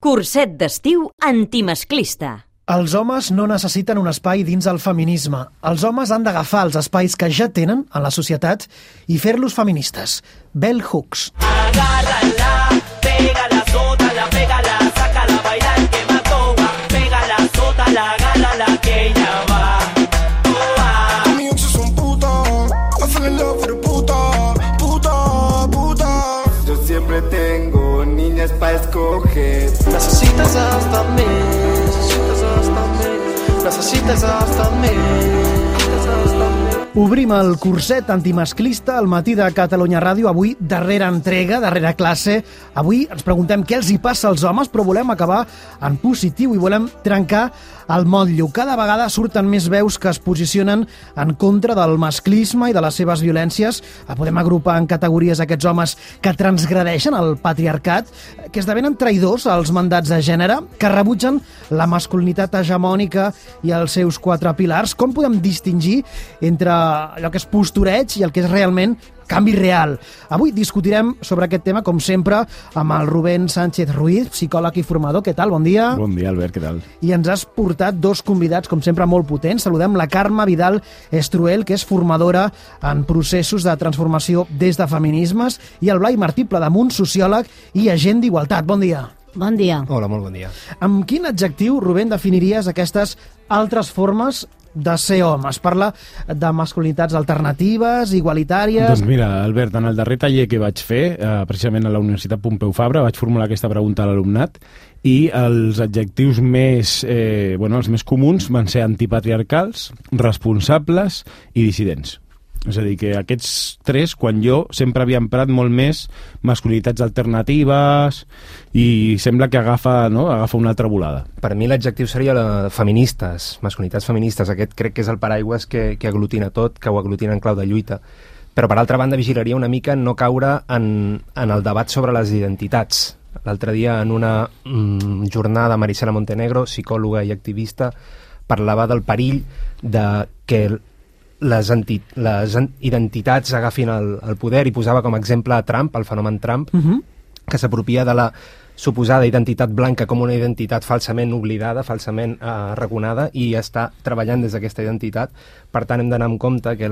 Curset d'estiu antimasclista. Els homes no necessiten un espai dins el feminisme. Els homes han d'agafar els espais que ja tenen en la societat i fer-los feministes. Bell Hooks. Agárrala, pégala, sótala, pégala, sácala, bailar que mató. Pégala, sótala, agárrala, que ella va. Mi exes son puta, I fell in love with a puta. Yo siempre tengo niñas pa' escoger. Necessites hasta més. Obrim el curset antimasclista al matí de Catalunya Ràdio. Avui, darrera entrega, darrera classe. Avui ens preguntem què els hi passa als homes, però volem acabar en positiu i volem trencar el motllo. Cada vegada surten més veus que es posicionen en contra del masclisme i de les seves violències. Podem agrupar en categories aquests homes que transgredeixen el patriarcat, que esdevenen traïdors als mandats de gènere, que rebutgen la masculinitat hegemònica i els seus 4 pilars. Com podem distingir entre allò que és postureig i el que és realment canvi real? Avui discutirem sobre aquest tema, com sempre, amb el Rubén Sánchez Ruiz, psicòleg i formador. Què tal? Bon dia. Bon dia, Albert, què tal? I ens has portat 2 convidats, com sempre, molt potents. Saludem la Carme Vidal Estruel, que és formadora en processos de transformació des de feminismes, i el Blai Martí Pladamunt, sociòleg i agent d'igualtat. Bon dia. Bon dia. Hola, molt bon dia. Amb quin adjectiu, Rubén, definiries aquestes altres formes de ser home? Es parla de masculinitats alternatives, igualitàries... Doncs mira, Albert, en el darrer taller que vaig fer, precisament a la Universitat Pompeu Fabra, vaig formular aquesta pregunta a l'alumnat i els adjectius més, els més comuns van ser antipatriarcals, responsables i dissidents. És a dir, que aquests 3, quan jo sempre havia emprat molt més masculinitats alternatives i sembla que agafa una altra volada. Per mi l'adjectiu seria feministes, masculinitats feministes. Aquest crec que és el paraigües que aglutina tot, que ho aglutina en clau de lluita. Però per altra banda vigilaria una mica no caure en el debat sobre les identitats. L'altre dia en una jornada Marisela Montenegro, psicòloga i activista, parlava del perill de que les identitats agafin el poder i posava com a exemple a Trump, el fenomen Trump, que s'apropia de la suposada identitat blanca com una identitat falsament oblidada, falsament arraconada, i està treballant des d'aquesta identitat. Per tant, hem d'anar amb compte que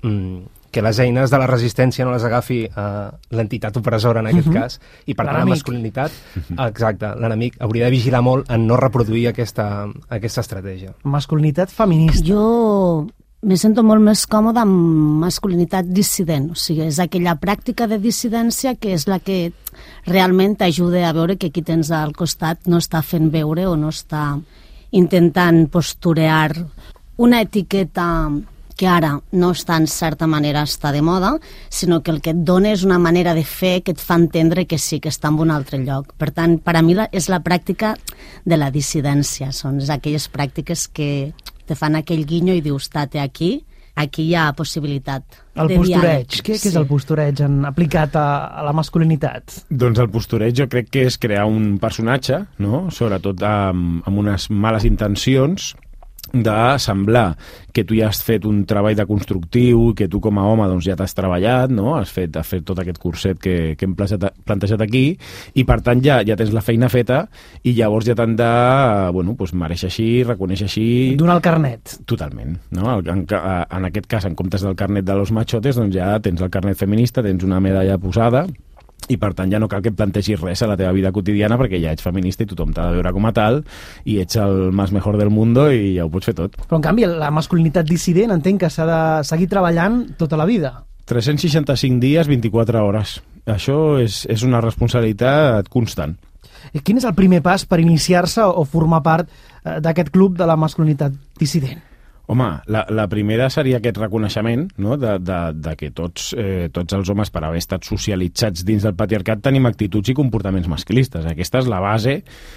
les eines de la resistència no les agafi l'entitat opressora en aquest cas, i per tant la masculinitat, exacte, l'enemic hauria de vigilar molt en no reproduir aquesta estratègia. Masculinitat feminista. Jo me sento molt més còmode amb masculinitat dissident, o sigui, és aquella pràctica de dissidència que és la que realment t'ajuda a veure que qui tens al costat no està fent veure o no està intentant posturear una etiqueta que ara no està en certa manera està de moda, sinó que el que et dona és una manera de fer que et fa entendre que sí, que està en un altre lloc. Per tant, per a mi és la pràctica de la dissidència, són aquelles pràctiques que te fan aquell guinyo i dius, tate, aquí hi ha possibilitat el de postureig. diàleg. Què és el postureig aplicat a la masculinitat? Doncs el postureig jo crec que és crear un personatge, no? Sobretot amb unes males intencions, de semblar que tu ja has fet un treball de constructiu i que tu com a home doncs, ja t'has treballat, no? Has fet tot aquest curset que hem plantejat aquí, i per tant ja tens la feina feta i llavors ja t'han de mereixer així, reconèixer així... Donar el carnet. Totalment. No? En aquest cas, en comptes del carnet de los machotes, doncs ja tens el carnet feminista, tens una medalla posada, i per tant ja no cal que et plantegis res a la teva vida quotidiana perquè ja ets feminista i tothom t'ha de veure com a tal i ets el más mejor del mundo i ja ho pots fer tot. Però en canvi la masculinitat dissident entenc que s'ha de seguir treballant tota la vida. 365 dies, 24 hores. Això és una responsabilitat constant. Quin és el primer pas per iniciar-se o formar part d'aquest club de la masculinitat dissident? Home, la primera seria aquest reconeixement, no? de que tots els homes, per haver estat socialitzats dins del patriarcat, tenim actituds i comportaments masclistes. Aquesta és la base,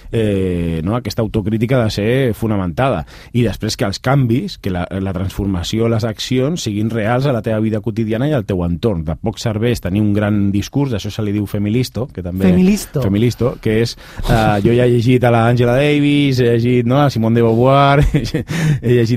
no? Aquesta autocrítica de ser fonamentada. I després que els canvis, que la transformació, les accions siguin reals a la teva vida quotidiana i al teu entorn. De poc serveix tenir un gran discurs, això se li diu femilisto, que també... Femilisto, que és... jo ja he llegit a la Angela Davis, he llegit a Simone de Beauvoir, he llegit a grans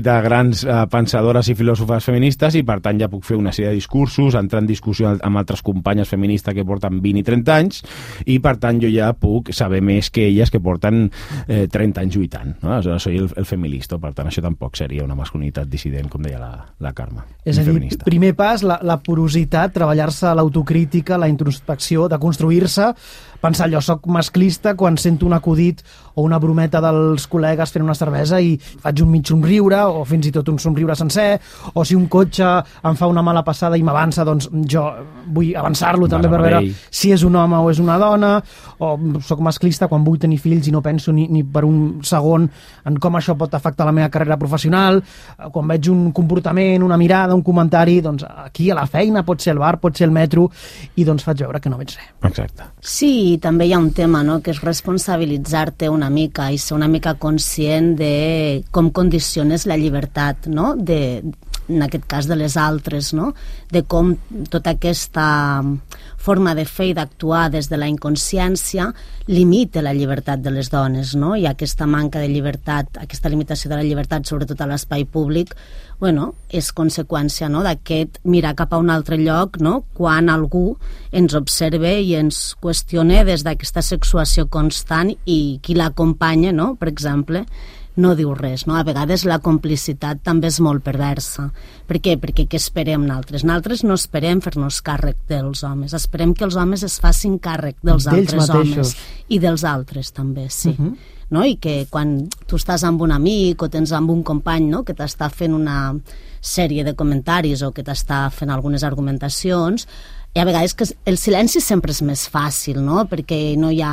grans pensadores i filòsofes feministes, i per tant ja puc fer una sèrie de discursos, entrar en discussió amb altres companyes feministes que porten 20 i 30 anys, i per tant jo ja puc saber més que elles que porten 30 anys lluitant, no? Aleshores soy el feminista, per tant això tampoc seria una masculinitat dissident, com deia la Carme. És a dir, feminista. Primer pas, la porositat, treballar-se l'autocrítica, la introspecció, de construir-se, pensar allò, soc masclista quan sento un acudit o una brometa dels col·legues fent una cervesa i faig un mig somriure, o fins i tot un somriure sencer, o si un cotxe em fa una mala passada i m'avança, doncs jo vull avançar-lo també per veure si és un home o és una dona, o soc masclista quan vull tenir fills i no penso ni per un segon en com això pot afectar la meva carrera professional, quan veig un comportament, una mirada, un comentari, doncs aquí a la feina, pot ser el bar, pot ser el metro, i doncs faig veure que no veig res. Exacte. Sí, i també hi ha un tema, no?, que és responsabilitzar-te una mica i ser una mica conscient de com condiciones la llibertat, no?, en aquest cas de les altres, no?, de com tota aquesta forma de fer i d'actuar des de la inconsciència limita la llibertat de les dones, no?, i aquesta manca de llibertat, aquesta limitació de la llibertat, sobretot a l'espai públic, bueno, és conseqüència, no?, d'aquest mirar cap a un altre lloc, no?, quan algú ens observa i ens qüestiona des d'aquesta sexuació constant, i qui l'acompanya, no?, per exemple, no diu res, no? A vegades la complicitat també és molt perversa. Per què? Perquè què esperem nosaltres? Nosaltres no esperem fer-nos càrrec dels homes, esperem que els homes es facin càrrec dels altres homes i dels altres també, sí. No? I que quan tu estàs amb un amic o tens amb un company, no?, que t'està fent una sèrie de comentaris o que t'està fent algunes argumentacions, i a vegades que el silenci sempre és més fàcil, no?, perquè no hi ha...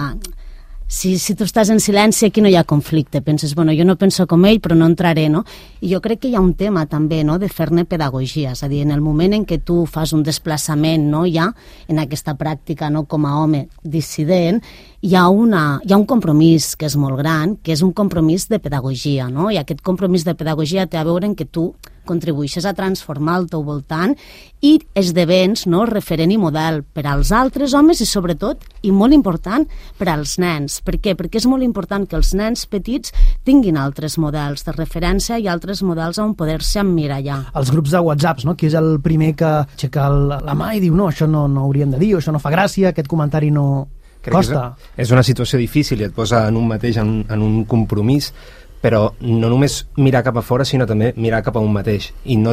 Si tu estàs en silenci, aquí no hi ha conflicte. Penses, bueno, jo no penso com ell, però no entraré, no? I jo crec que hi ha un tema també, no?, de fer-ne pedagogia. És a dir, en el moment en què tu fas un desplaçament, no?, ja en aquesta pràctica, no?, com a home dissident, hi ha un compromís que és molt gran, que és un compromís de pedagogia, no? I aquest compromís de pedagogia té a veure en que tu contribueixes a transformar el teu voltant i esdevens, no?, referent i model per als altres homes i sobretot, i molt important, per als nens. Per què? Perquè és molt important que els nens petits tinguin altres models de referència i altres models on poder-se emmirallar. Els grups de WhatsApps, no?, qui és el primer que aixeca la mà i diu no, això no hauríem de dir, o això no fa gràcia, aquest comentari no costa. És una situació difícil i et posa en un mateix, en un compromís, però no només mirar cap a fora, sinó també mirar cap a un mateix. I no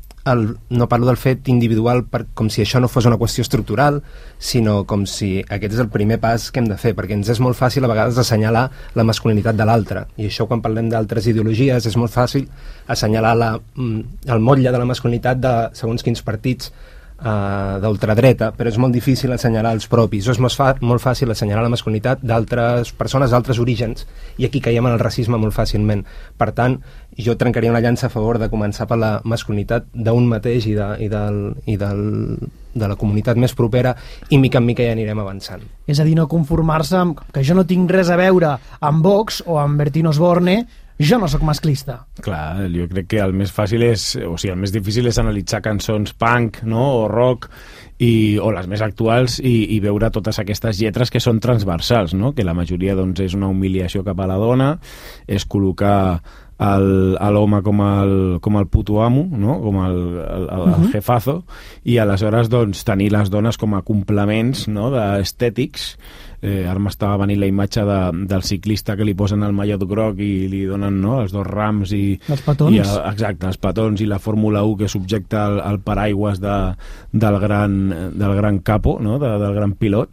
no parlo del fet individual com si això no fos una qüestió estructural, sinó com si aquest és el primer pas que hem de fer, perquè ens és molt fàcil a vegades assenyalar la masculinitat de l'altre, i això quan parlem d'altres ideologies és molt fàcil assenyalar el motlle de la masculinitat de segons quins partits d'ultradreta, però és molt difícil assenyalar els propis, o és molt fàcil assenyalar la masculinitat d'altres persones d'altres orígens, i aquí caiem en el racisme molt fàcilment. Per tant, jo trencaria una llança a favor de començar per la masculinitat d'un mateix i de la comunitat més propera, i mica en mica ja anirem avançant. És a dir, no conformar-se amb que jo no tinc res a veure amb Vox o amb Bertino Osborne, jo no sóc masclista. Clar, jo crec que el més fàcil el més difícil és analitzar cançons punk, no?, o rock, o les més actuals, i veure totes aquestes lletres que són transversals, no?, que la majoria doncs, és una humiliació cap a la dona, és col·locar l'home com el puto amo, no?, com el jefazo, i aleshores doncs, tenir les dones com a complements, no?, d'estètics. Ara m'estava venint la imatge del ciclista que li posen el mallot groc i li donen, no?, els dos rams i els petons. Exacte, els petons, i la Fórmula 1 que subjecta el paraigües del gran capo, no?, del gran pilot,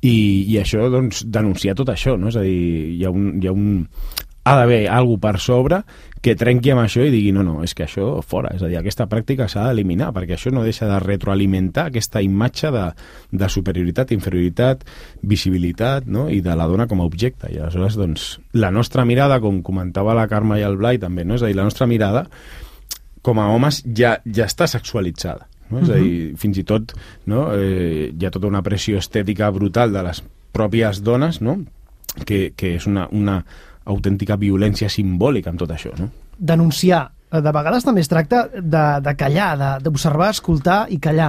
i això doncs denuncia tot això, no? És a dir, ha d'haver alguna per sobre que trenqui amb això i digui no, és que això fora, és a dir, aquesta pràctica s'ha d'eliminar, perquè això no deixa de retroalimentar aquesta imatge de superioritat, inferioritat, visibilitat, no?, i de la dona com a objecte. I aleshores, doncs, la nostra mirada, com comentava la Carme i el Blai també, no?, és a dir, la nostra mirada com a homes ja està sexualitzada, no? És a dir, fins i tot, no?, hi ha tota una pressió estètica brutal de les pròpies dones, no?, que és una autèntica violència simbòlica amb tot això, no? Denunciar. De vegades també es tracta de callar, d'observar, escoltar i callar.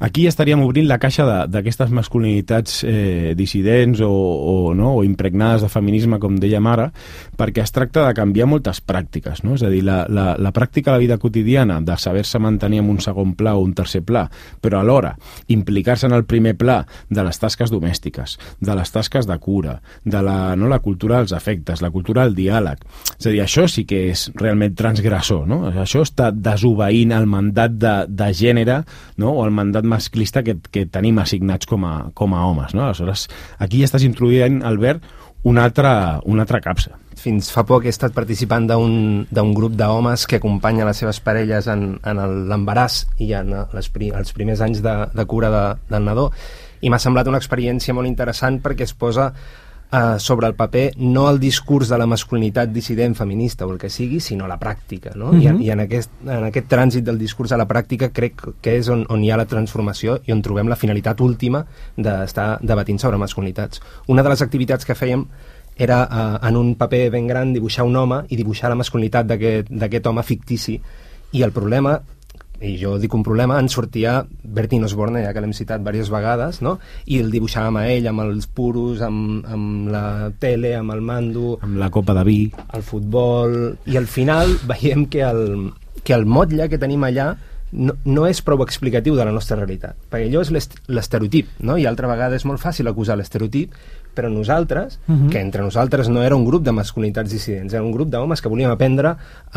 Aquí estaríem obrint la caixa d'aquestes masculinitats dissidents o impregnades de feminisme, com dèiem ara, perquè es tracta de canviar moltes pràctiques, no? És a dir, la pràctica de la vida quotidiana, de saber-se mantenir en un segon pla o un tercer pla, però alhora implicar-se en el primer pla de les tasques domèstiques, de les tasques de cura, de la cultura dels afectes, la cultura del diàleg. És a dir, això sí que és realment transgressor, no? Això està desobeint el mandat de gènere, no? O el mandat masclista que tenim assignats com a homes, no? Aleshores, aquí ja estàs introduint, Albert, una altra capsa. Fins fa poc he estat participant d'un grup d'homes que acompanya les seves parelles en l'embaràs i en els primers anys de cura del nadó, i m'ha semblat una experiència molt interessant perquè es posa sobre el paper no el discurs de la masculinitat dissident feminista o el que sigui, sinó la pràctica, no? I en aquest trànsit del discurs a la pràctica crec que és on hi ha la transformació i on trobem la finalitat última d'estar debatint sobre masculinitats. Una de les activitats que fèiem era en un paper ben gran dibuixar un home i dibuixar la masculinitat d'aquest home fictici, i el problema, i jo dic un problema, en sortia Bertín Osborne, ja que l'hem citat diverses vegades, no? I el dibuixàvem a ell amb els puros, amb la tele, amb el mando, amb la copa de vi, el futbol, i al final veiem que el motlle que tenim allà no és prou explicatiu de la nostra realitat, perquè allò és l'estereotip, no? I altra vegada és molt fàcil acusar l'estereotip, però nosaltres, que entre nosaltres no era un grup de masculinitats dissidents, era un grup d'homes que volíem aprendre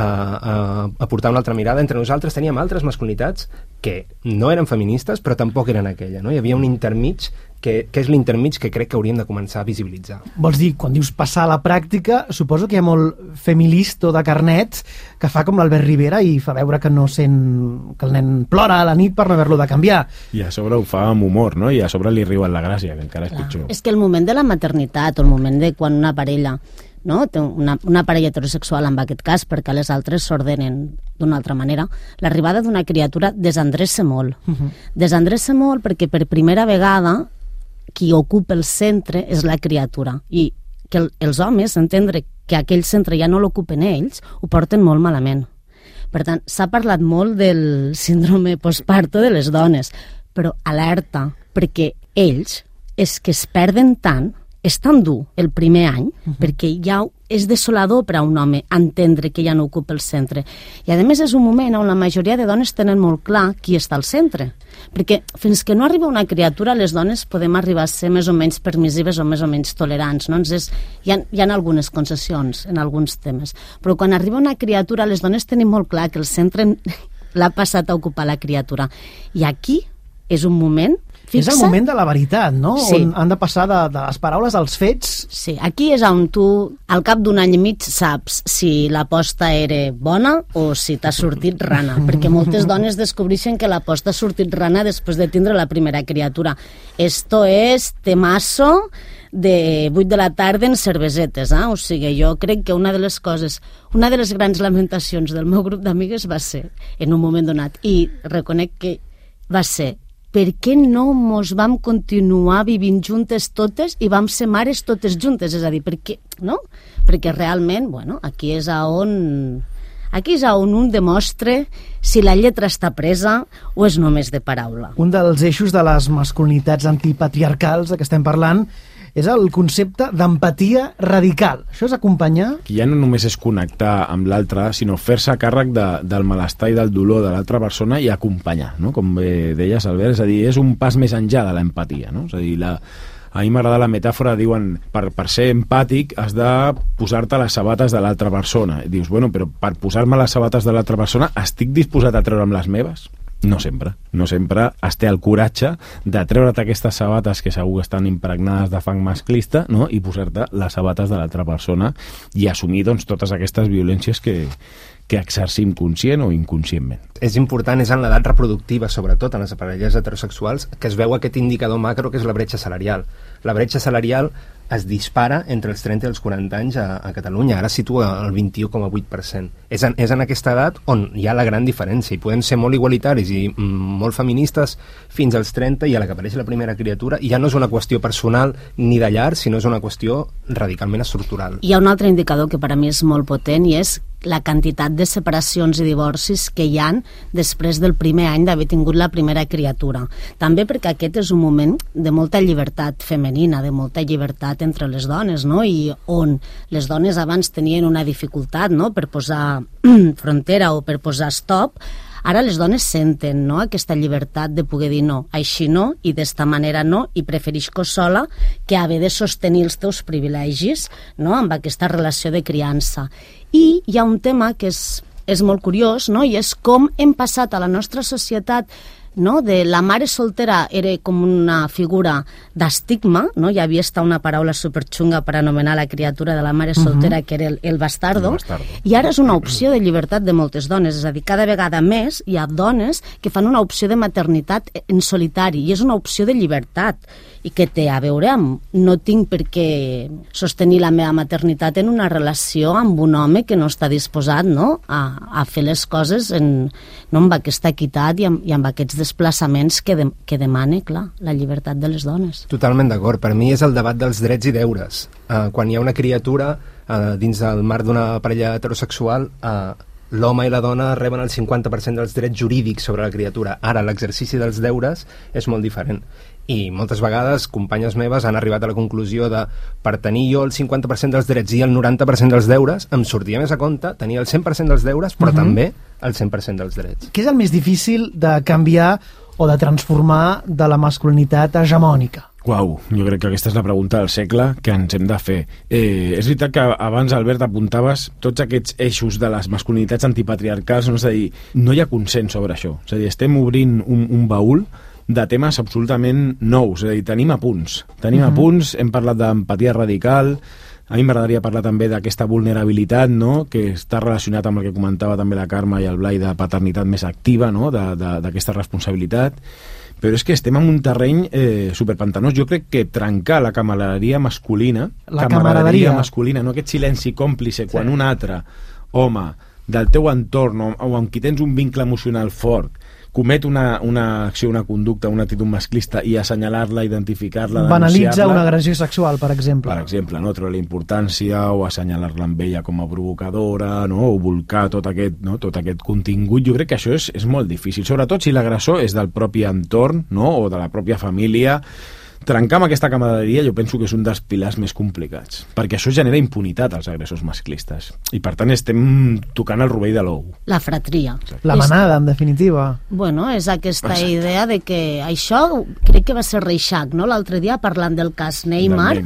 a portar una altra mirada. Entre nosaltres teníem altres masculinitats que no eren feministes, però tampoc eren aquella, no? Hi havia un intermig que és l'intermig que crec que hauríem de començar a visibilitzar. Vols dir, quan dius passar a la pràctica, suposo que hi ha molt feminista de carnet que fa com l'Albert Rivera i fa veure que no sent que el nen plora a la nit per no haver-lo de canviar. I a sobre ho fa amb humor, no? I a sobre li riuen la gràcia, que encara és pitjor. És que el moment de la maternitat o el moment de quan una parella, no? Té una parella heterosexual en aquest cas, perquè les altres s'ordenen d'una altra manera, l'arribada d'una criatura desendreça molt. Desendreça molt perquè per primera vegada qui ocupa el centre és la criatura, i que els homes entendre que aquell centre ja no l'ocupen ells ho porten molt malament. Per tant, s'ha parlat molt del síndrome postparto de les dones, però alerta, perquè ells és que es perden tant, és tan dur el primer any, perquè ja és desolador per a un home entendre que ja no ocupa el centre. I a més és un moment on la majoria de dones tenen molt clar qui està al centre, perquè fins que no arriba una criatura les dones podem arribar a ser més o menys permissives o més o menys tolerants, no? Hi ha algunes concessions en alguns temes, però quan arriba una criatura les dones tenim molt clar que el centre l'ha passat a ocupar la criatura, i aquí és un moment És el moment de la veritat, no? Sí. On han de passar de les paraules als fets. Sí, aquí és on tu, al cap d'un any i mig, saps si l'aposta era bona o si t'ha sortit rana, perquè moltes dones descobreixen que l'aposta ha sortit rana després de tindre la primera criatura. Esto es temazo de 8 de la tarda en cervesetes, O sigui, jo crec que una de les grans lamentacions del meu grup d'amigues va ser, en un moment donat, i reconec que va ser, per què no mos vam continuar vivint juntes totes i vam ser mares totes juntes? És a dir, perquè realment, aquí és on un demostra si la lletra està presa o és només de paraula. Un dels eixos de les masculinitats antipatriarcals de què estem parlant és el concepte d'empatia radical. Això és acompanyar... Que ja no només és connectar amb l'altre, sinó fer-se càrrec del malestar i del dolor de l'altra persona i acompanyar, no? Com bé deies, Albert, és a dir, és un pas més enllà de l'empatia, no? És a dir, a mi m'agrada la metàfora, diuen, per ser empàtic has de posar-te les sabates de l'altra persona. I dius, però per posar-me les sabates de l'altra persona estic disposat a treure'm les meves? No sempre es té el coratge de treure't aquestes sabates que segur que estan impregnades de fang masclista, no? I posar-te les sabates de l'altra persona i assumir totes aquestes violències que exercim conscient o inconscientment. És important, és en l'edat reproductiva, sobretot en les parelles heterosexuals, que es veu aquest indicador macro que és la bretxa salarial. La bretxa salarial es dispara entre els 30 i els 40 anys a Catalunya, ara situa el 21,8%. És en aquesta edat on hi ha la gran diferència, i podem ser molt igualitaris i molt feministes fins als 30, i a la que apareix la primera criatura ja no és una qüestió personal ni de llar, sinó és una qüestió radicalment estructural. Hi ha un altre indicador que per a mi és molt potent, i és la quantitat de separacions i divorcis que hi han després del primer any d'haver tingut la primera criatura. També perquè aquest és un moment de molta llibertat femenina, de molta llibertat entre les dones, no? I on les dones abans tenien una dificultat, no?, per posar frontera o per posar stop, ara les dones senten, no?, aquesta llibertat de poder dir no, així no, i d'esta manera no, i preferisco sola que haver de sostenir els teus privilegis, no?, amb aquesta relació de criança. I hi ha un tema que és molt curiós, no?, i és com hem passat a la nostra societat, no?, de la mare soltera era com una figura d'estigma, no?, hi havia una paraula superxunga per anomenar la criatura de la mare soltera, que era el bastardo, i ara és una opció de llibertat de moltes dones, és a dir, cada vegada més hi ha dones que fan una opció de maternitat en solitari, i és una opció de llibertat, i que té a veure amb no tinc per què sostenir la meva maternitat en una relació amb un home que no està disposat, no?, a fer les coses amb aquesta equitat i amb aquests desplaçaments que demana, clar, la llibertat de les dones. Totalment d'acord. Per mi és el debat dels drets i deures. Quan hi ha una criatura dins del marc d'una parella heterosexual, l'home i la dona reben el 50% dels drets jurídics sobre la criatura. Ara, l'exercici dels deures és molt diferent. I moltes vegades companyes meves han arribat a la conclusió de per tenir jo el 50% dels drets i el 90% dels deures, em sortia més a compte tenir el 100% dels deures, però també el 100% dels drets. Què és el més difícil de canviar o de transformar de la masculinitat hegemònica? Uau, jo crec que aquesta és la pregunta del segle que ens hem de fer. És veritat que abans, Albert, apuntaves tots aquests eixos de les masculinitats antipatriarcals, no? És a dir, no hi ha consens sobre això. És a dir, estem obrint un baúl de temes absolutament nous, és a dir, tenim apunts, hem parlat d'empatia radical, a mi m'agradaria parlar també d'aquesta vulnerabilitat, no?, que està relacionat amb el que comentava també la Carme i el Blai, de paternitat més activa, no?, d'aquesta responsabilitat, però és que estem en un terreny superpantanós. Jo crec que trencar la camaraderia masculina, no?, aquest silenci còmplice quan un altre home del teu entorn o amb qui tens un vincle emocional fort comet una acció, una conducta, una actitud masclista i assenyalar-la, identificar-la, denunciar-la... Banalitza una agressió sexual, per exemple. Per exemple, no? Treure la importància o assenyalar-la amb ella com a provocadora, no? O volcar tot aquest contingut. Jo crec que això és molt difícil, sobretot si l'agressor és del propi entorn, no? O de la pròpia família. Trencar amb aquesta camaraderia jo penso que és un dels pilars més complicats, perquè això genera impunitat als agressors masclistes. I per tant estem tocant el rovell de l'ou. La fratria. La manada, en definitiva. Bueno, és aquesta idea de que això, crec que va ser Reixac, no?, l'altre dia parlant del cas Neymar,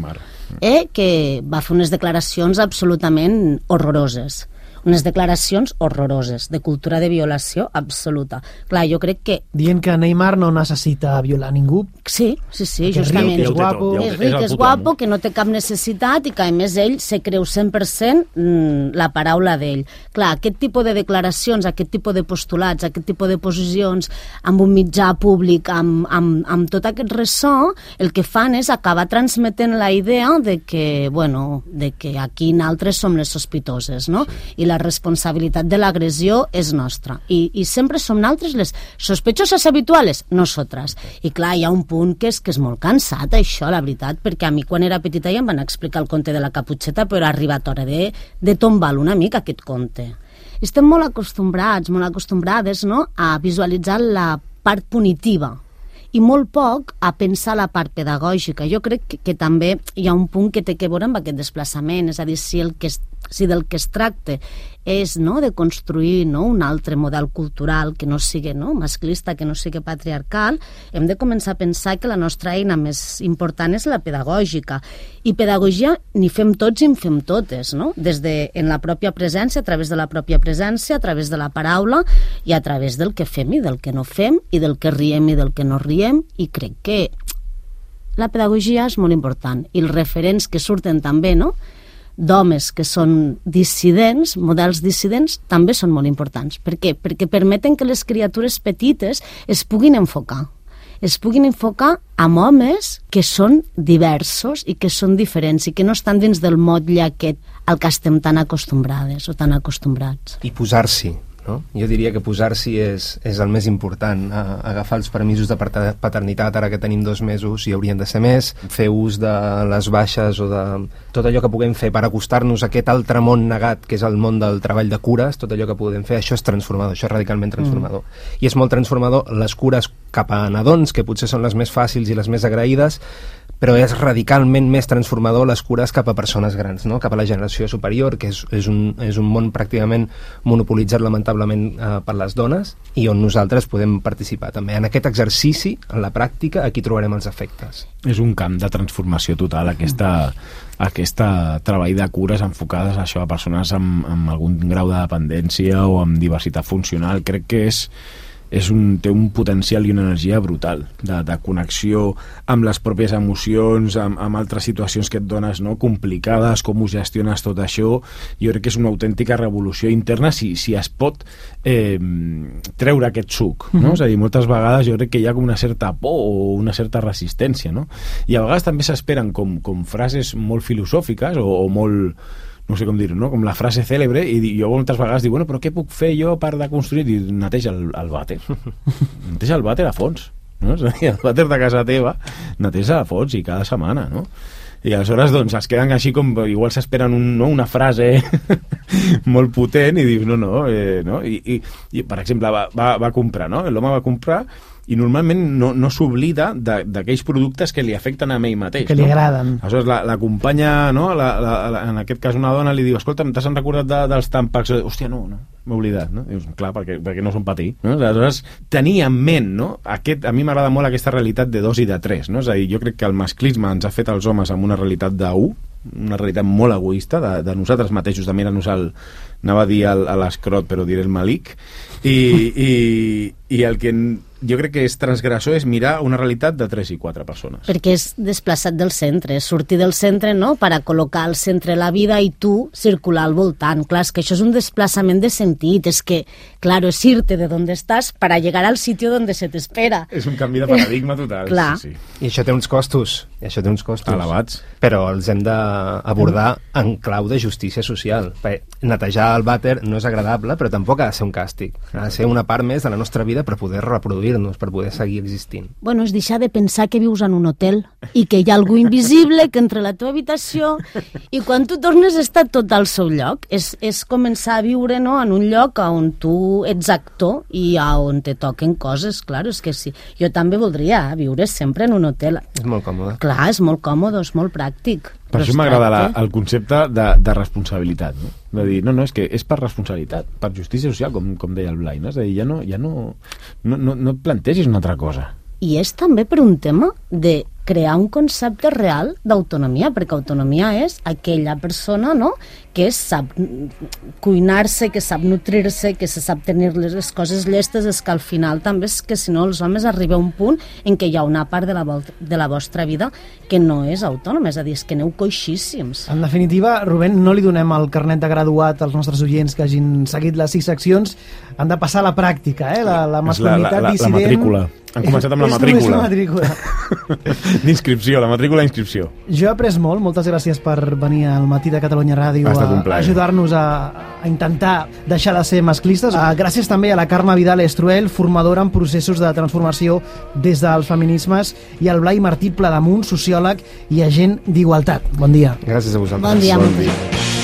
que va fer unes declaracions absolutament horroroses. Unes declaracions horroroses, de cultura de violació absoluta. Clar, jo crec que... Dient que Neymar no necessita violar ningú. Sí, justament. És guapo. És ric, és guapo, que no té cap necessitat i que, a més, ell se creu 100% la paraula d'ell. Clar, aquest tipus de declaracions, aquest tipus de postulats, aquest tipus de posicions amb un mitjà públic, amb tot aquest ressò, el que fan és acabar transmetent la idea de que, bueno, de que aquí nosaltres som les sospitoses, no? I la responsabilitat de l'agressió és nostra. I sempre som nosaltres les sospechoses habituales, nosaltres. I clar, hi ha un punt que és molt cansat, això, la veritat, perquè a mi quan era petita ja em van explicar el conte de la Caputxeta, però ha arribat hora de tombar una mica aquest conte. Estem molt acostumbrades, no?, a visualitzar la part punitiva i molt poc a pensar la part pedagògica. Jo crec que també hi ha un punt que té que veure amb aquest desplaçament, és a dir, si del que es tracta és, no?, de construir, no?, un altre model cultural que no sigui, no?, masclista, que no sigui patriarcal, hem de començar a pensar que la nostra eina més important és la pedagògica. I pedagogia n'hi fem tots i en fem totes, no?, en la pròpia presència, a través de la pròpia presència, a través de la paraula i a través del que fem i del que no fem i del que riem i del que no riem, i crec que la pedagogia és molt important. I els referents que surten també, no?, d'homes que són dissidents, models dissidents, també són molt importants. Per què? Perquè permeten que les criatures petites es puguin enfocar amb homes que són diversos i que són diferents i que no estan dins del motlle aquest al que estem tan acostumbrades o tan acostumbrats. I posar-s'hi, no? Jo diria que posar-s'hi és el més important. Agafar els permisos de paternitat, ara que tenim 2 mesos i haurien de ser més, fer ús de les baixes o de tot allò que puguem fer per acostar-nos a aquest altre món negat, que és el món del treball de cures, tot allò que podem fer, això és transformador, això és radicalment transformador. I és molt transformador les cures cap a nadons, que potser són les més fàcils i les més agraïdes, però és radicalment més transformador les cures cap a persones grans, no? Cap a la generació superior, que és un món pràcticament monopolitzat lamentablement per les dones i on nosaltres podem participar també. En aquest exercici, en la pràctica, aquí trobarem els efectes. És un camp de transformació total, aquesta treball de cures enfocades a això, a persones amb algun grau de dependència o amb diversitat funcional. Crec que té un potencial i una energia brutal de connexió amb les pròpies emocions, amb altres situacions que et dones, no? Complicades, com ho gestiones tot això. Jo crec que és una autèntica revolució interna si es pot treure aquest suc, no? És a dir, moltes vegades jo crec que hi ha com una certa por o una certa resistència, no? I a vegades també s'esperen com frases molt filosòfiques o molt, no sé com dir-ho, no? Com la frase cèlebre, i jo moltes vegades dic, bueno, però què puc fer jo per deconstruir? I neteja el vàter. Neteja el vàter a fons, no? És a dir, el vàter de casa teva neteja a fons i cada setmana, no? I aleshores doncs es queden així com igual s'esperen una frase molt potent i dius no? I per exemple va comprar, no? L'home va comprar i normalment no s'oblida d'aquells productes que li afecten a ell mateix, que li agraden. Aleshores l'acompanya, no? En aquest cas una dona li diu, escolta'm, t'has recordat dels Tampax? Hòstia, no, m'he oblidat, no? Dius, clar, perquè no són per ti, no? Aleshores, tenir en ment, no? A mi m'agrada molt aquesta realitat de 2 i de 3, no? És a dir, jo crec que el masclisme ens ha fet els homes amb una realitat d'1, una realitat molt egoista de nosaltres mateixos, de mirar-nos anava a dir a l'escrot, però diré el malic, i el que jo crec que és transgressor és mirar una realitat de 3 i 4 persones. Perquè és desplaçat del centre, és sortir del centre, no?, per a col·locar al centre la vida i tu circular al voltant. Clar, és que això és un desplaçament de sentit, és que, clar, és irte de on estàs per a llegar al sitio donde se t'espera. És un canvi de paradigma total. Clar. Sí. I això té uns costos, elevats, però els hem d'abordar en clau de justícia social. Netejar el vàter no és agradable, però tampoc ha de ser un càstig. Ha de ser una part més de la nostra vida per poder reproduir-nos, per poder seguir existint. Bueno, és deixar de pensar que vius en un hotel i que hi ha algú invisible que entra a la teva habitació i quan tu tornes està tot al seu lloc. És començar a viure, no?, en un lloc on tu ets actor i on te toquen coses, clar, és que sí. Jo també voldria viure sempre en un hotel. És molt còmode. Clar, és molt còmode, és molt pràctic. Per això m'agrada el concepte de responsabilitat, no? De dir, no, és que és per responsabilitat, per justícia social, com deia el Blai, no? És a dir, ja no et plantegis una altra cosa. I és també per un tema de crear un concepte real d'autonomia, perquè autonomia és aquella persona, no?, que sap cuinar-se, que sap nutrir-se, que se sap tenir les coses llestes. És que al final també és que si no els homes arriba a un punt en què hi ha una part de la vostra vida que no és autònoma, és a dir, és que aneu coixíssims. En definitiva, Rubén, no li donem el carnet de graduat als nostres oients que hagin seguit les 6 seccions, han de passar a la pràctica, la masculinitat dissident. La matrícula. Han començat amb la matrícula. D'inscripció, la matrícula d'inscripció. Jo he après molt, moltes gràcies per venir al Matí de Catalunya Ràdio a ajudar-nos a intentar deixar de ser masclistes. Gràcies també a la Carme Vidal Estruel, formadora en processos de transformació des dels feminismes, i al Blai Martí Pladamunt, sociòleg i agent d'igualtat. Bon dia. Gràcies a vosaltres. Bon dia.